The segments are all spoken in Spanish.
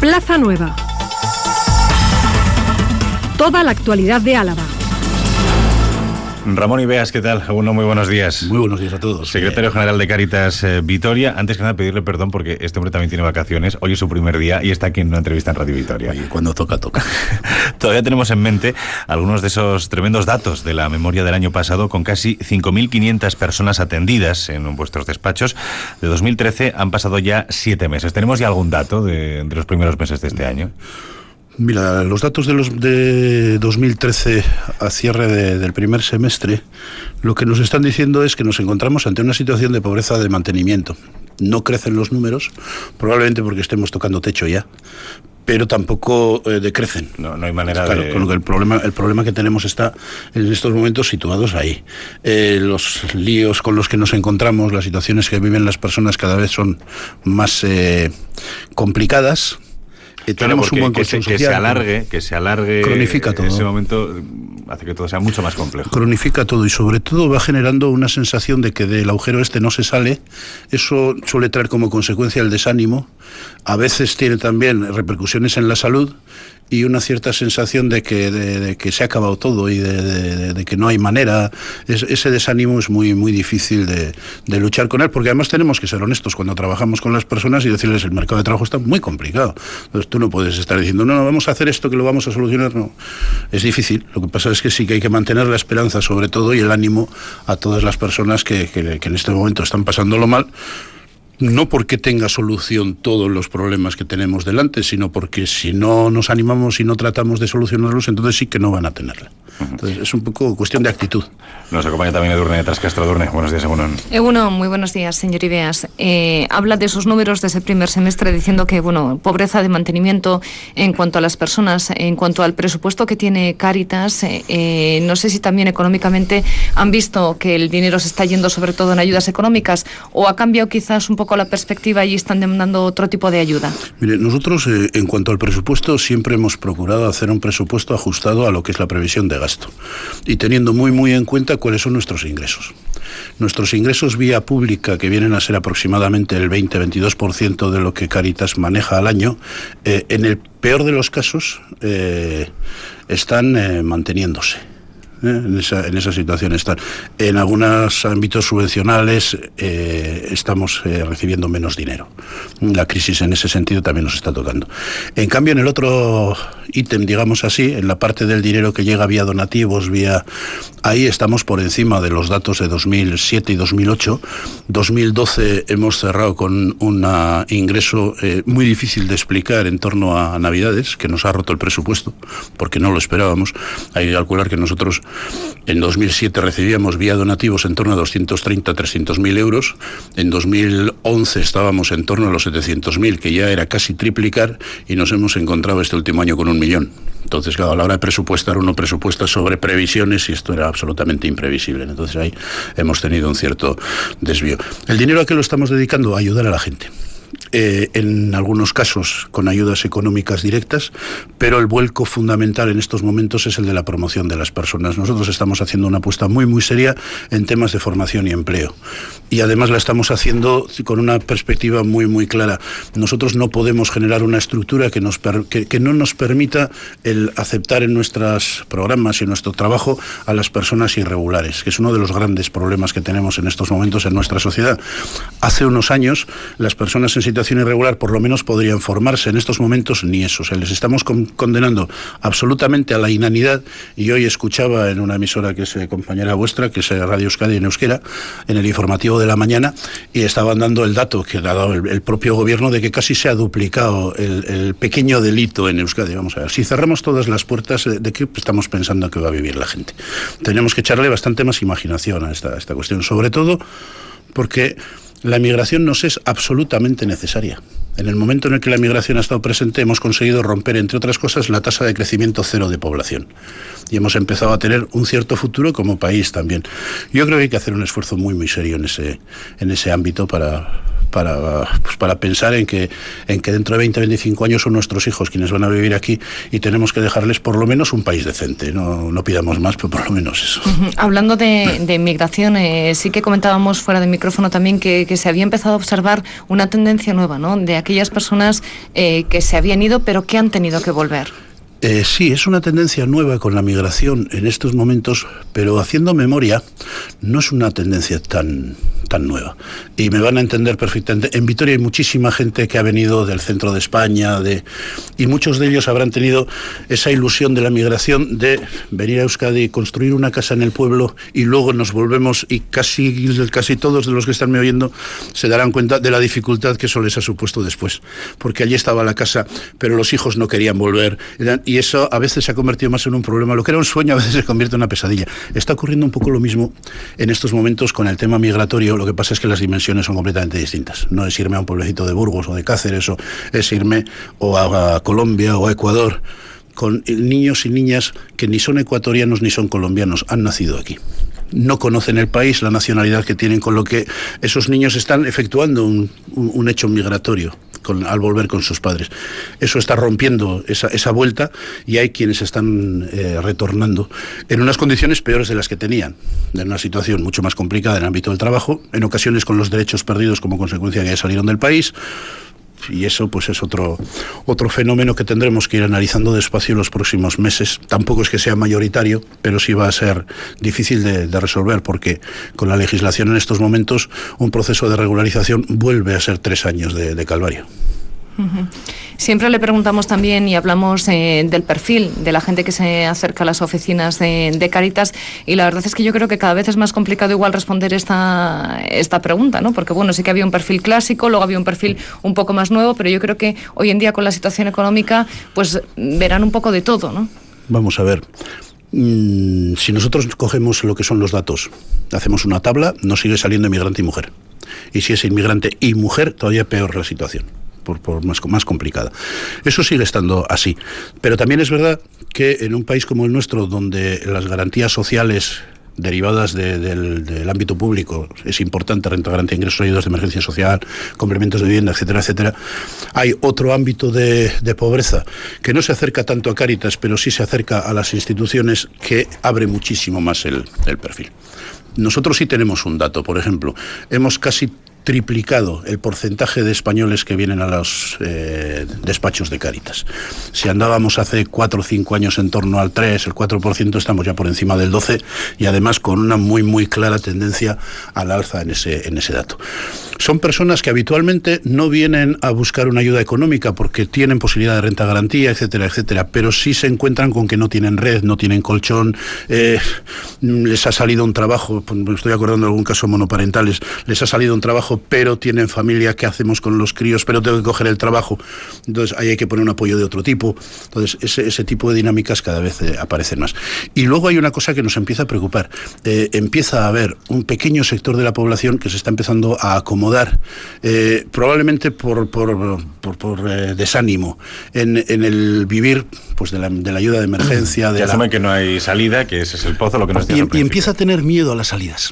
Plaza Nueva. Toda la actualidad de Álava. Ramón Ibeas, ¿qué tal? Uno, muy buenos días. Muy buenos días a todos. Secretario General de Cáritas Vitoria. Antes que nada, pedirle perdón porque este hombre también tiene vacaciones. Hoy es su primer día y está aquí en una entrevista en Radio Vitoria. Y cuando toca, toca. Todavía tenemos en mente algunos de esos tremendos datos de la memoria del año pasado, con casi 5.500 personas atendidas en vuestros despachos. De 2013 han pasado ya 7 meses. ¿Tenemos ya algún dato de los primeros meses de este año? Mira, los datos de 2013 a cierre del primer semestre, lo que nos están diciendo es que nos encontramos ante una situación de pobreza de mantenimiento. No crecen los números, probablemente porque estemos tocando techo ya, pero tampoco decrecen. No hay manera claro, de... Con lo que el problema que tenemos está en estos momentos situados ahí. Los líos con los que nos encontramos, las situaciones que viven las personas cada vez son más complicadas. Claro, tenemos un buen que se alargue cronifica todo. Ese momento hace que todo sea mucho más complejo. Cronifica todo y sobre todo va generando una sensación de que del agujero este no se sale. Eso suele traer como consecuencia el desánimo. A veces tiene también repercusiones en la salud y una cierta sensación de que se ha acabado todo y de que no hay manera. Ese desánimo es muy, muy difícil de luchar con él, porque además tenemos que ser honestos cuando trabajamos con las personas y decirles el mercado de trabajo está muy complicado. Entonces tú no puedes estar diciendo, no, vamos a hacer esto que lo vamos a solucionar. No, es difícil. Lo que pasa es que sí que hay que mantener la esperanza sobre todo y el ánimo a todas las personas que en este momento están pasándolo mal. No porque tenga solución todos los problemas que tenemos delante, sino porque si no nos animamos y no tratamos de solucionarlos, entonces sí que no van a tenerla. Entonces es un poco cuestión de actitud. Nos acompaña también Edurne Trascastro. Edurne, buenos días, Egunon. Egunon, muy buenos días, señor Ibeas. Habla de esos números de ese primer semestre diciendo que, pobreza de mantenimiento en cuanto a las personas, en cuanto al presupuesto que tiene Cáritas. No sé si también económicamente han visto que el dinero se está yendo sobre todo en ayudas económicas, o ha cambiado quizás un poco la perspectiva y están demandando otro tipo de ayuda. Mire, nosotros en cuanto al presupuesto siempre hemos procurado hacer un presupuesto ajustado a lo que es la previsión de gasto y teniendo muy muy en cuenta cuáles son nuestros ingresos. Nuestros ingresos vía pública, que vienen a ser aproximadamente el 20-22% de lo que Cáritas maneja al año, en el peor de los casos están manteniéndose. En esa situación están. En algunos ámbitos subvencionales estamos recibiendo menos dinero. La crisis en ese sentido también nos está tocando. En cambio, en el otro ítem, digamos así, en la parte del dinero que llega vía donativos, ahí estamos por encima de los datos de 2007 y 2008. 2012 hemos cerrado con un ingreso muy difícil de explicar en torno a Navidades, que nos ha roto el presupuesto, porque no lo esperábamos. Hay que calcular que nosotros en 2007 recibíamos vía donativos en torno a 230-300.000 euros. En 2011 estábamos en torno a los 700.000, que ya era casi triplicar, y nos hemos encontrado este último año con 1 millón. Entonces, claro, a la hora de presupuestar, uno presupuesta sobre previsiones y esto era absolutamente imprevisible. Entonces ahí hemos tenido un cierto desvío. ¿El dinero a qué lo estamos dedicando? A ayudar a la gente. En algunos casos con ayudas económicas directas, pero el vuelco fundamental en estos momentos es el de la promoción de las personas. Nosotros estamos haciendo una apuesta muy muy seria en temas de formación y empleo, y además la estamos haciendo con una perspectiva muy muy clara. Nosotros no podemos generar una estructura que no nos permita el aceptar en nuestros programas y en nuestro trabajo a las personas irregulares, que es uno de los grandes problemas que tenemos en estos momentos en nuestra sociedad. Hace unos años las personas en situación irregular por lo menos podrían formarse. En estos momentos ni eso. O sea, les estamos condenando absolutamente a la inanidad. Y hoy escuchaba en una emisora que es compañera vuestra, que es Radio Euskadi en euskera, en el informativo de la mañana, y estaban dando el dato que ha dado el propio gobierno de que casi se ha duplicado el pequeño delito en Euskadi. Vamos a ver, si cerramos todas las puertas, ¿de qué estamos pensando que va a vivir la gente? Tenemos que echarle bastante más imaginación a esta cuestión, sobre todo porque la migración nos es absolutamente necesaria. En el momento en el que la migración ha estado presente, hemos conseguido romper, entre otras cosas, la tasa de crecimiento cero de población. Y hemos empezado a tener un cierto futuro como país también. Yo creo que hay que hacer un esfuerzo muy, muy serio en ese ámbito para para pensar en que dentro de 20 25 años son nuestros hijos quienes van a vivir aquí y tenemos que dejarles por lo menos un país decente. No pidamos más, pero por lo menos eso. Hablando de inmigración, sí que comentábamos fuera de micrófono también que se había empezado a observar una tendencia nueva, ¿no?, de aquellas personas que se habían ido pero que han tenido que volver. Sí, es una tendencia nueva con la migración en estos momentos, pero haciendo memoria, no es una tendencia tan nueva. Y me van a entender perfectamente. En Vitoria hay muchísima gente que ha venido del centro de España, y muchos de ellos habrán tenido esa ilusión de la migración de venir a Euskadi, construir una casa en el pueblo y luego nos volvemos, y casi todos de los que están me oyendo se darán cuenta de la dificultad que eso les ha supuesto después. Porque allí estaba la casa, pero los hijos no querían volver. Y eso a veces se ha convertido más en un problema. Lo que era un sueño a veces se convierte en una pesadilla. Está ocurriendo un poco lo mismo en estos momentos con el tema migratorio. Lo que pasa es que las dimensiones son completamente distintas. No es irme a un pueblecito de Burgos o de Cáceres, o es irme o a Colombia o a Ecuador, con niños y niñas que ni son ecuatorianos ni son colombianos, han nacido aquí. No conocen el país, la nacionalidad que tienen, con lo que esos niños están efectuando un hecho migratorio al volver con sus padres. Eso está rompiendo esa vuelta, y hay quienes están retornando en unas condiciones peores de las que tenían, en una situación mucho más complicada en el ámbito del trabajo, en ocasiones con los derechos perdidos como consecuencia de que ya salieron del país. Y eso pues es otro fenómeno que tendremos que ir analizando despacio en los próximos meses. Tampoco es que sea mayoritario, pero sí va a ser difícil de resolver, porque con la legislación en estos momentos un proceso de regularización vuelve a ser 3 años de calvario. Siempre le preguntamos también y hablamos del perfil de la gente que se acerca a las oficinas de Cáritas, y la verdad es que yo creo que cada vez es más complicado igual responder esta pregunta, ¿no? Porque bueno, sí que había un perfil clásico, luego había un perfil un poco más nuevo, pero yo creo que hoy en día con la situación económica pues verán un poco de todo, ¿no? Vamos a ver. Si nosotros cogemos lo que son los datos, hacemos una tabla, nos sigue saliendo inmigrante y mujer. Y si es inmigrante y mujer, todavía peor la situación. Por más complicada. Eso sigue estando así. Pero también es verdad que en un país como el nuestro, donde las garantías sociales derivadas del ámbito público es importante, renta garantía de ingresos, ayudas de emergencia social, complementos de vivienda, etcétera, etcétera, hay otro ámbito de pobreza que no se acerca tanto a Cáritas, pero sí se acerca a las instituciones, que abre muchísimo más el perfil. Nosotros sí tenemos un dato, por ejemplo, hemos casi triplicado el porcentaje de españoles que vienen a los despachos de Cáritas. Si andábamos hace 4 o 5 años en torno al 3, el 4%, estamos ya por encima del 12%, y además con una muy clara tendencia al alza en ese dato. Son personas que habitualmente no vienen a buscar una ayuda económica porque tienen posibilidad de renta garantía, etcétera, etcétera, pero sí se encuentran con que no tienen red, no tienen colchón, les ha salido un trabajo, me estoy acordando de algún caso monoparentales, les ha salido un trabajo, pero tienen familia, ¿qué hacemos con los críos? Pero tengo que coger el trabajo. Entonces ahí hay que poner un apoyo de otro tipo. Entonces ese tipo de dinámicas cada vez aparecen más. Y luego hay una cosa que nos empieza a preocupar. Empieza a haber un pequeño sector de la población que se está empezando a acomodar, probablemente por desánimo en el vivir pues de la ayuda de emergencia. Que asumen que no hay salida, que ese es el pozo, lo que nos decía al principio. Y empieza a tener miedo a las salidas.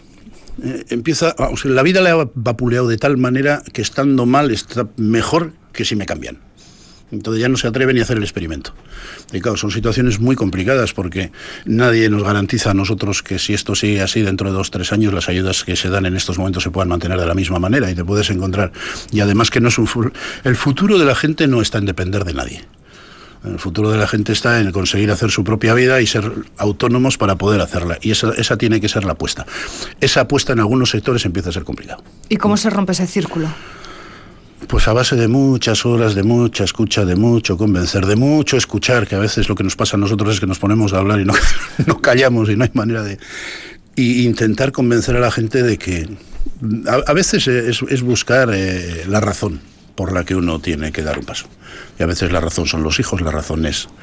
La vida le ha vapuleado de tal manera que estando mal está mejor que si me cambian. Entonces ya no se atreven ni a hacer el experimento. Y claro, son situaciones muy complicadas, porque nadie nos garantiza a nosotros que si esto sigue así dentro de 2 o 3 años las ayudas que se dan en estos momentos se puedan mantener de la misma manera, y te puedes encontrar. Y además que no es el futuro de la gente no está en depender de nadie. El futuro de la gente está en conseguir hacer su propia vida y ser autónomos para poder hacerla. Y esa tiene que ser la apuesta. Esa apuesta en algunos sectores empieza a ser complicado. ¿Y cómo se rompe ese círculo? Pues a base de muchas horas, de mucha escucha, de mucho convencer, de mucho escuchar, que a veces lo que nos pasa a nosotros es que nos ponemos a hablar y no callamos, y no hay manera de... Y intentar convencer a la gente de que... A veces es buscar la razón por la que uno tiene que dar un paso. Y a veces la razón son los hijos, la razón es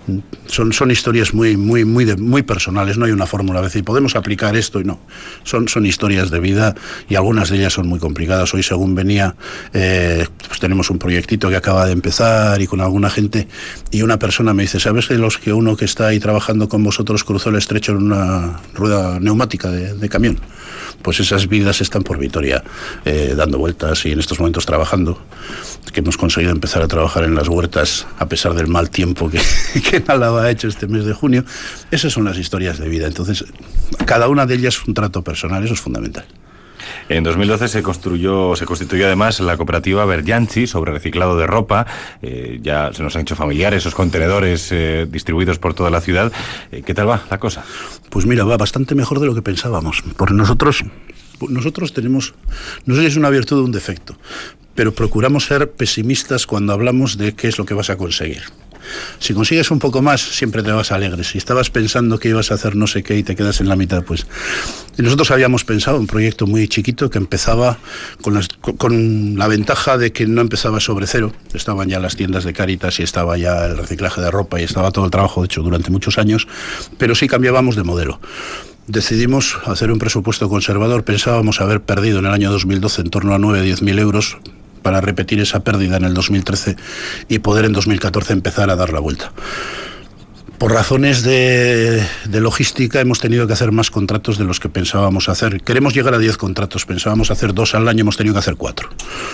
Son historias muy personales, no hay una fórmula, a veces podemos aplicar esto y no. Son historias de vida y algunas de ellas son muy complicadas. Hoy, según venía, pues tenemos un proyectito que acaba de empezar y con alguna gente, y una persona me dice, ¿sabes que uno que está ahí trabajando con vosotros cruzó el estrecho en una rueda neumática de camión? Pues esas vidas están por Vitoria dando vueltas y en estos momentos trabajando, que hemos conseguido empezar a trabajar en las huertas a pesar del mal tiempo que en Álava ha hecho este mes de junio. Esas son las historias de vida. Entonces, cada una de ellas es un trato personal, eso es fundamental. En 2012 se constituyó además la cooperativa Berjanchi sobre reciclado de ropa. Ya se nos han hecho familiares esos contenedores distribuidos por toda la ciudad. ¿Qué tal va la cosa? Pues mira, va bastante mejor de lo que pensábamos. Porque nosotros tenemos, no sé si es una virtud o un defecto, pero procuramos ser pesimistas cuando hablamos de qué es lo que vas a conseguir. Si consigues un poco más, siempre te vas alegre. Si estabas pensando que ibas a hacer no sé qué y te quedas en la mitad, pues... Y nosotros habíamos pensado un proyecto muy chiquito que empezaba con la ventaja de que no empezaba sobre cero. Estaban ya las tiendas de Cáritas y estaba ya el reciclaje de ropa y estaba todo el trabajo hecho durante muchos años, pero sí cambiábamos de modelo. Decidimos hacer un presupuesto conservador. Pensábamos haber perdido en el año 2012 en torno a 9-10.000 euros para repetir esa pérdida en el 2013 y poder en 2014 empezar a dar la vuelta. Por razones de logística hemos tenido que hacer más contratos de los que pensábamos hacer. Queremos llegar a 10 contratos, pensábamos hacer 2 al año, hemos tenido que hacer 4.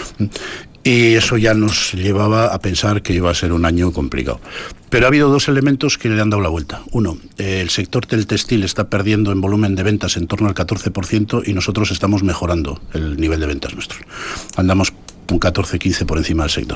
Y eso ya nos llevaba a pensar que iba a ser un año complicado. Pero ha habido 2 elementos que le han dado la vuelta. Uno, el sector del textil está perdiendo en volumen de ventas en torno al 14% y nosotros estamos mejorando el nivel de ventas nuestros. Andamos un 14-15 por encima del sector.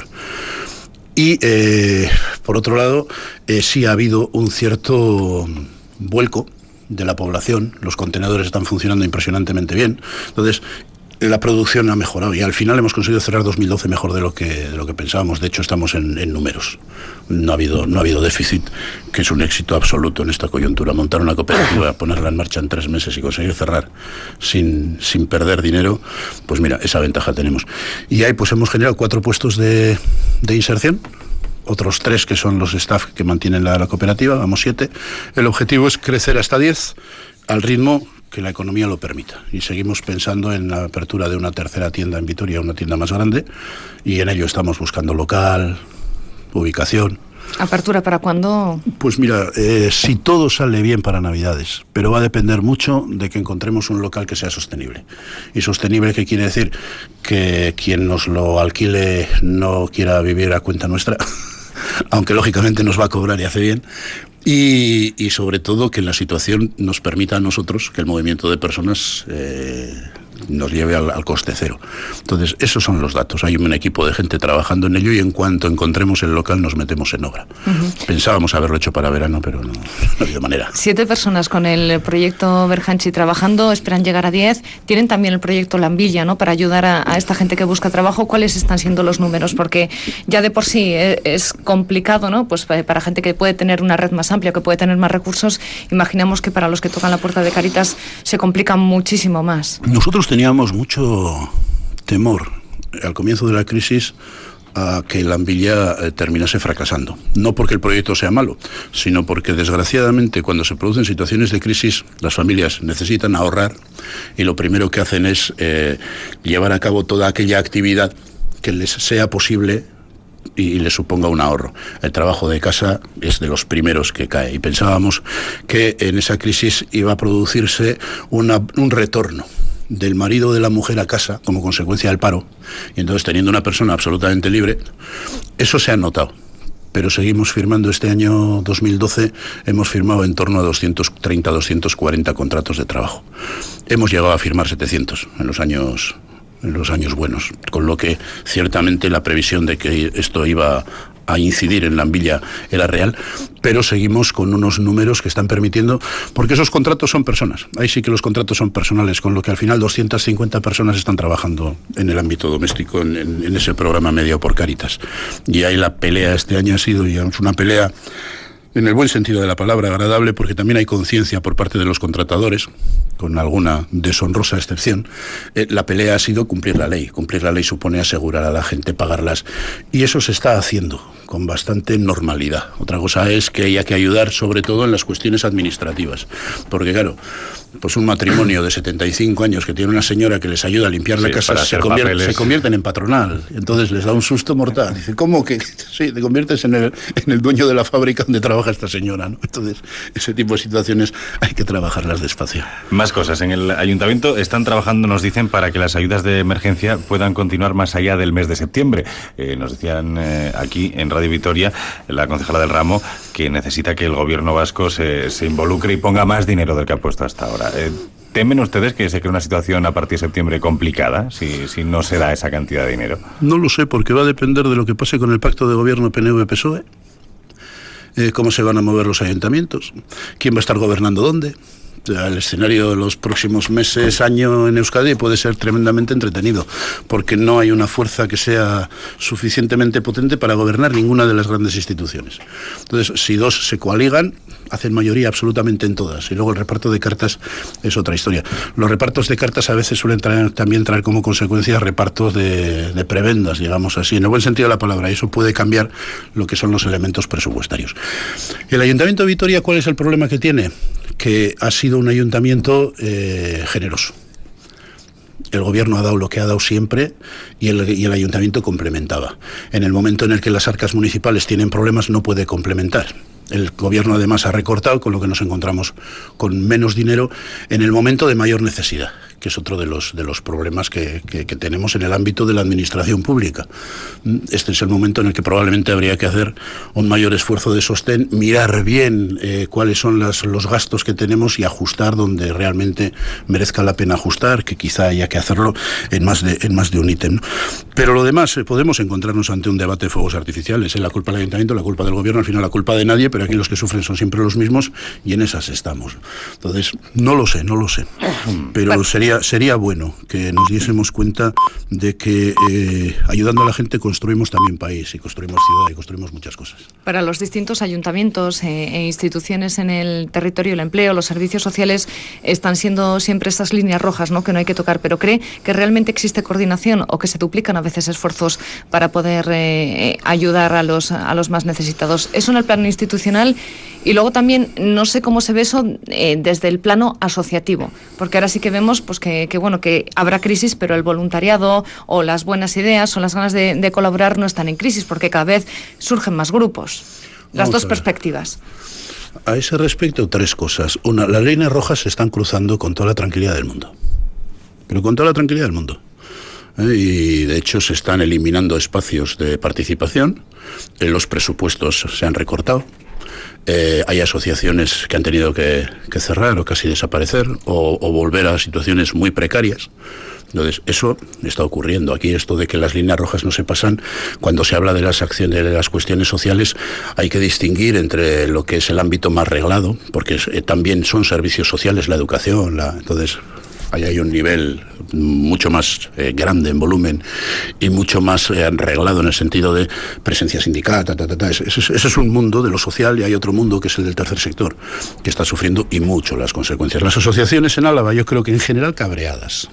Y por otro lado, sí ha habido un cierto vuelco de la población. Los contenedores están funcionando impresionantemente bien. Entonces, la producción ha mejorado y al final hemos conseguido cerrar 2012 mejor de lo que pensábamos. De hecho, estamos en números. No ha habido déficit, que es un éxito absoluto en esta coyuntura. Montar una cooperativa, ponerla en marcha en 3 meses y conseguir cerrar sin perder dinero, pues mira, esa ventaja tenemos. Y ahí pues hemos generado 4 puestos de inserción, otros 3 que son los staff que mantienen la cooperativa, vamos 7. El objetivo es crecer hasta 10 al ritmo que la economía lo permita. Y seguimos pensando en la apertura de una tercera tienda en Vitoria, una tienda más grande, y en ello estamos buscando local, ubicación. ¿Apertura para cuándo? Pues mira, si todo sale bien para Navidades, pero va a depender mucho de que encontremos un local que sea sostenible. Y sostenible, ¿qué quiere decir? Que quien nos lo alquile no quiera vivir a cuenta nuestra, aunque lógicamente nos va a cobrar y hace bien. Y sobre todo que la situación nos permita a nosotros que el movimiento de personas nos lleve al coste cero. Entonces, esos son los datos. Hay un equipo de gente trabajando en ello y en cuanto encontremos el local nos metemos en obra. Pensábamos haberlo hecho para verano, pero no ha habido manera. 7 personas con el proyecto Berjanchi trabajando, esperan llegar a 10. Tienen también el proyecto Lambilla, ¿no?, para ayudar a esta gente que busca trabajo. ¿Cuáles están siendo los números? Porque ya de por sí es complicado, ¿no? Pues para gente que puede tener una red más amplia, que puede tener más recursos, imaginamos que para los que tocan la puerta de Cáritas se complica muchísimo más. Nosotros teníamos mucho temor al comienzo de la crisis a que Lambilla terminase fracasando. No porque el proyecto sea malo, sino porque desgraciadamente cuando se producen situaciones de crisis las familias necesitan ahorrar y lo primero que hacen es llevar a cabo toda aquella actividad que les sea posible y le suponga un ahorro. El trabajo de casa es de los primeros que cae y pensábamos que en esa crisis iba a producirse un retorno del marido de la mujer a casa como consecuencia del paro, y entonces teniendo una persona absolutamente libre, eso se ha notado. Pero seguimos firmando. Este año 2012 hemos firmado en torno a 230, 240 contratos de trabajo. Hemos llegado a firmar 700 en los años buenos, con lo que ciertamente la previsión de que esto iba a incidir en Lambilla era real, pero seguimos con unos números que están permitiendo, porque esos contratos son personas, ahí sí que los contratos son personales, con lo que al final 250 personas están trabajando en el ámbito doméstico, en ese programa mediado por Cáritas. Y ahí la pelea este año ha sido, digamos, una pelea en el buen sentido de la palabra, agradable, porque también hay conciencia por parte de los contratadores con alguna deshonrosa excepción, la pelea ha sido cumplir la ley. Cumplir la ley supone asegurar a la gente, pagarlas, y eso se está haciendo con bastante normalidad. Otra cosa es que haya que ayudar sobre todo en las cuestiones administrativas, porque claro, pues un matrimonio de 75 años que tiene una señora que les ayuda a limpiar la casa se convierten en patronal, entonces les da un susto mortal. Dice, ¿cómo que? Sí, te conviertes en el dueño de la fábrica donde trabaja esta señora, ¿no? Entonces, ese tipo de situaciones hay que trabajarlas despacio. Más cosas. En el ayuntamiento están trabajando, nos dicen, para que las ayudas de emergencia puedan continuar más allá del mes de septiembre. Nos decían aquí en Radio Vitoria, la concejala del ramo, que necesita que el gobierno vasco se involucre y ponga más dinero del que ha puesto hasta ahora. ¿Temen ustedes que se cree una situación a partir de septiembre complicada si no se da esa cantidad de dinero? No lo sé, porque va a depender de lo que pase con el pacto de gobierno PNV-PSOE. Cómo se van a mover los ayuntamientos, quién va a estar gobernando dónde. El escenario de los próximos meses, año en Euskadi puede ser tremendamente entretenido, porque no hay una fuerza que sea suficientemente potente para gobernar ninguna de las grandes instituciones. Entonces, si dos se coaligan, hacen mayoría absolutamente en todas, y luego el reparto de cartas es otra historia. Los repartos de cartas a veces suelen también traer como consecuencia repartos de prebendas, digamos así, en el buen sentido de la palabra, y eso puede cambiar lo que son los elementos presupuestarios. El Ayuntamiento de Vitoria, ¿cuál es el problema que tiene? Que ha sido un ayuntamiento generoso. El gobierno ha dado lo que ha dado siempre y el ayuntamiento complementaba. En el momento en el que las arcas municipales tienen problemas, no puede complementar. El gobierno además ha recortado, con lo que nos encontramos con menos dinero en el momento de mayor necesidad, que es otro de los problemas que tenemos en el ámbito de la administración pública. Este es el momento en el que probablemente habría que hacer un mayor esfuerzo de sostén, mirar bien cuáles son los gastos que tenemos y ajustar donde realmente merezca la pena ajustar, que quizá haya que hacerlo en más de un ítem, ¿no? Pero lo demás, podemos encontrarnos ante un debate de fuegos artificiales. La culpa del ayuntamiento, la culpa del gobierno, al final la culpa de nadie, pero aquí los que sufren son siempre los mismos y en esas estamos. Entonces, no lo sé, pero sería bueno que nos diésemos cuenta de que ayudando a la gente construimos también país y construimos ciudad y construimos muchas cosas. Para los distintos ayuntamientos e instituciones en el territorio, el empleo, los servicios sociales están siendo siempre esas líneas rojas, ¿no?, que no hay que tocar, pero ¿cree que realmente existe coordinación o que se duplican a veces esfuerzos para poder ayudar a los más necesitados? Eso en el plano institucional. Y luego también, no sé cómo se ve eso desde el plano asociativo, porque ahora sí que vemos pues que habrá crisis, pero el voluntariado o las buenas ideas o las ganas de colaborar no están en crisis, porque cada vez surgen más grupos. Las dos perspectivas. A ese respecto, tres cosas. Una, las líneas rojas se están cruzando con toda la tranquilidad del mundo, pero con toda la tranquilidad del mundo. Y de hecho se están eliminando espacios de participación, los presupuestos se han recortado. Hay asociaciones que han tenido que cerrar o casi desaparecer o volver a situaciones muy precarias. Entonces, eso está ocurriendo. Aquí esto de que las líneas rojas no se pasan, cuando se habla de las acciones, de las cuestiones sociales, hay que distinguir entre lo que es el ámbito más reglado, porque también son servicios sociales, la educación, entonces ahí hay un nivel mucho más grande en volumen y mucho más reglado en el sentido de presencia sindical, Ese es un mundo de lo social, y hay otro mundo que es el del tercer sector, que está sufriendo y mucho las consecuencias. Las asociaciones en Álava, yo creo que en general cabreadas.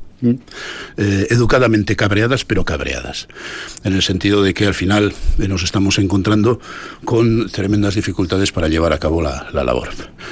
Educadamente cabreadas, pero cabreadas, en el sentido de que al final nos estamos encontrando con tremendas dificultades para llevar a cabo la labor.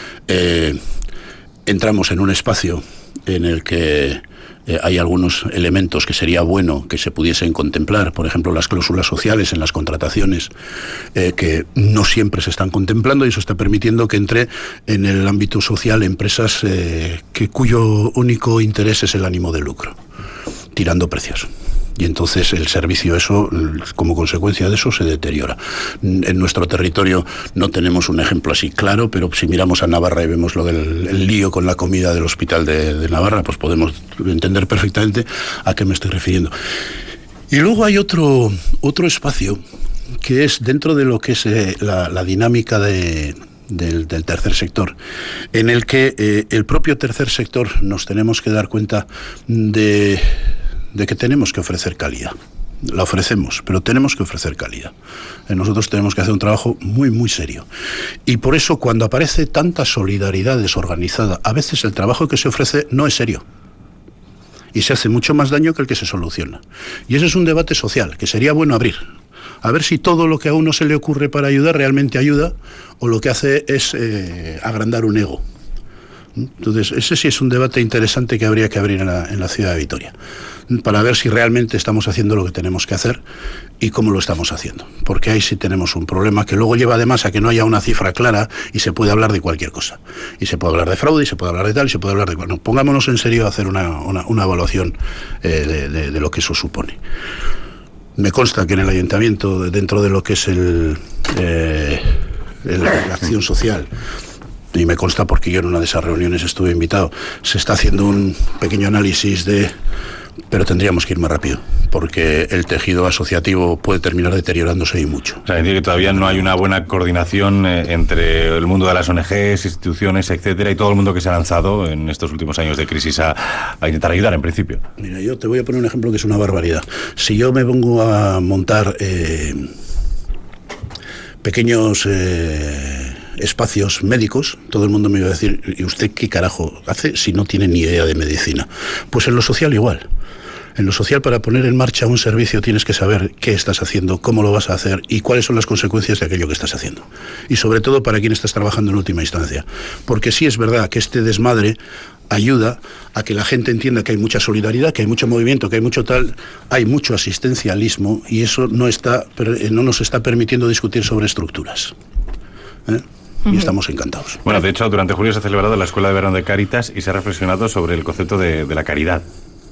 Entramos en un espacio en el que hay algunos elementos que sería bueno que se pudiesen contemplar, por ejemplo las cláusulas sociales en las contrataciones, que no siempre se están contemplando, y eso está permitiendo que entre en el ámbito social empresas cuyo único interés es el ánimo de lucro, tirando precios. Y entonces el servicio, eso, como consecuencia de eso, se deteriora. En nuestro territorio no tenemos un ejemplo así claro, pero si miramos a Navarra y vemos lo del lío con la comida del hospital de Navarra, pues podemos entender perfectamente a qué me estoy refiriendo. Y luego hay otro espacio que es dentro de lo que es la dinámica del tercer sector, en el que el propio tercer sector nos tenemos que dar cuenta de que tenemos que ofrecer calidad. la ofrecemos, pero tenemos que ofrecer calidad. Nosotros tenemos que hacer un trabajo muy, muy serio. Y por eso, cuando aparece tanta solidaridad desorganizada, a veces el trabajo que se ofrece no es serio. Y se hace mucho más daño que el que se soluciona. Y ese es un debate social que sería bueno abrir. A ver si todo lo que a uno se le ocurre para ayudar realmente ayuda, o lo que hace es agrandar un ego. Entonces, ese sí es un debate interesante que habría que abrir en la ciudad de Vitoria, para ver si realmente estamos haciendo lo que tenemos que hacer y cómo lo estamos haciendo. Porque ahí sí tenemos un problema que luego lleva además a que no haya una cifra clara y se puede hablar de cualquier cosa. Y se puede hablar de fraude, y se puede hablar de tal, y se puede hablar de... Bueno, pongámonos en serio a hacer una evaluación de lo que eso supone. Me consta que en el ayuntamiento, dentro de lo que es la acción social, y me consta porque yo en una de esas reuniones estuve invitado, se está haciendo un pequeño análisis pero tendríamos que ir más rápido, porque el tejido asociativo puede terminar deteriorándose y mucho. O sea, es decir, que todavía no hay una buena coordinación entre el mundo de las ONGs, instituciones, etcétera, y todo el mundo que se ha lanzado en estos últimos años de crisis a intentar ayudar, en principio. Mira, yo te voy a poner un ejemplo que es una barbaridad. Si yo me pongo a montar pequeños espacios médicos, todo el mundo me iba a decir, ¿y usted qué carajo hace si no tiene ni idea de medicina? Pues en lo social igual. En lo social, para poner en marcha un servicio tienes que saber qué estás haciendo, cómo lo vas a hacer y cuáles son las consecuencias de aquello que estás haciendo. Y sobre todo para quién estás trabajando en última instancia. Porque sí es verdad que este desmadre ayuda a que la gente entienda que hay mucha solidaridad, que hay mucho movimiento, que hay mucho tal, hay mucho asistencialismo, y eso no nos está permitiendo discutir sobre estructuras. Y estamos encantados. Bueno, de hecho, durante julio se ha celebrado la Escuela de Verano de Cáritas y se ha reflexionado sobre el concepto de la caridad.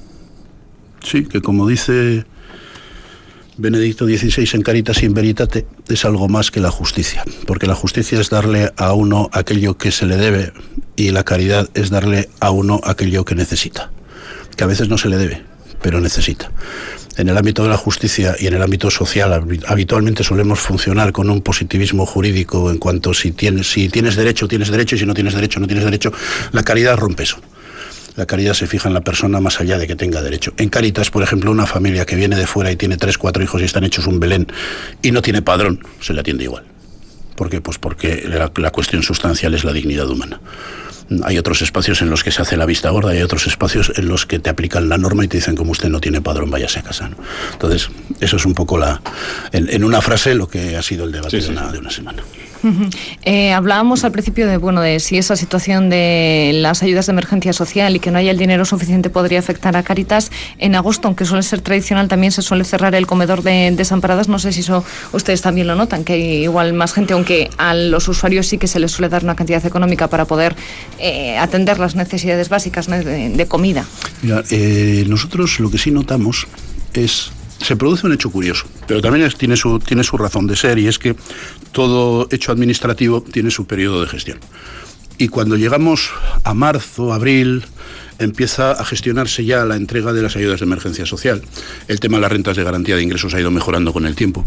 Sí, que como dice Benedicto XVI en Caritas in Veritate, es algo más que la justicia, porque la justicia es darle a uno aquello que se le debe, y la caridad es darle a uno aquello que necesita, que a veces no se le debe, pero necesita. En el ámbito de la justicia y en el ámbito social habitualmente solemos funcionar con un positivismo jurídico en cuanto si tienes derecho, tienes derecho, y si no tienes derecho, no tienes derecho. La caridad rompe eso. La caridad se fija en la persona más allá de que tenga derecho. En Cáritas, por ejemplo, una familia que viene de fuera y tiene 3, 4 hijos y están hechos un Belén y no tiene padrón, se le atiende igual. ¿Por qué? Pues porque la cuestión sustancial es la dignidad humana. Hay otros espacios en los que se hace la vista gorda, y hay otros espacios en los que te aplican la norma y te dicen, como usted no tiene padrón, váyase a casa, ¿no? Entonces, eso es un poco en una frase lo que ha sido el debate de una semana. Hablábamos al principio de si esa situación de las ayudas de emergencia social y que no haya el dinero suficiente podría afectar a Cáritas. En agosto, aunque suele ser tradicional, también se suele cerrar el comedor de desamparadas. No sé si eso ustedes también lo notan, que hay igual más gente, aunque a los usuarios sí que se les suele dar una cantidad económica para poder atender las necesidades básicas de comida. Mira, nosotros lo que sí notamos es... Se produce un hecho curioso, pero también tiene su razón de ser, y es que todo hecho administrativo tiene su periodo de gestión. Y cuando llegamos a marzo, abril, empieza a gestionarse ya la entrega de las ayudas de emergencia social. El tema de las rentas de garantía de ingresos ha ido mejorando con el tiempo.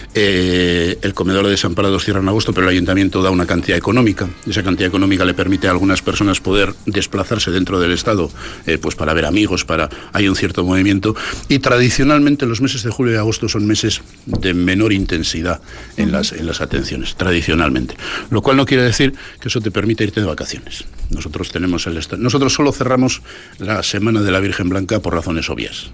El comedor de desamparados cierra en agosto, pero el ayuntamiento da una cantidad económica. Esa cantidad económica le permite a algunas personas poder desplazarse dentro del Estado, pues para ver amigos, hay un cierto movimiento. Y tradicionalmente los meses de julio y agosto son meses de menor intensidad en las atenciones, tradicionalmente. Lo cual no quiere decir que eso te permita irte de vacaciones. Nosotros solo cerramos la Semana de la Virgen Blanca por razones obvias.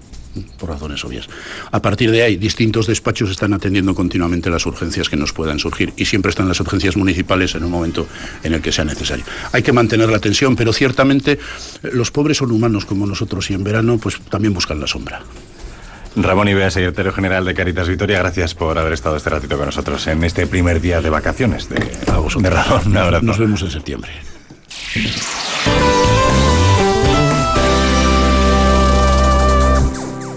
A partir de ahí, distintos despachos están atendiendo continuamente las urgencias que nos puedan surgir, y siempre están las urgencias municipales en un momento en el que sea necesario. Hay que mantener la tensión, pero ciertamente los pobres son humanos como nosotros, y en verano pues también buscan la sombra. Ramón Ibeas, secretario general de Cáritas Vitoria, gracias por haber estado este ratito con nosotros en este primer día de vacaciones de Ramón. Un abrazo. Nos vemos en septiembre.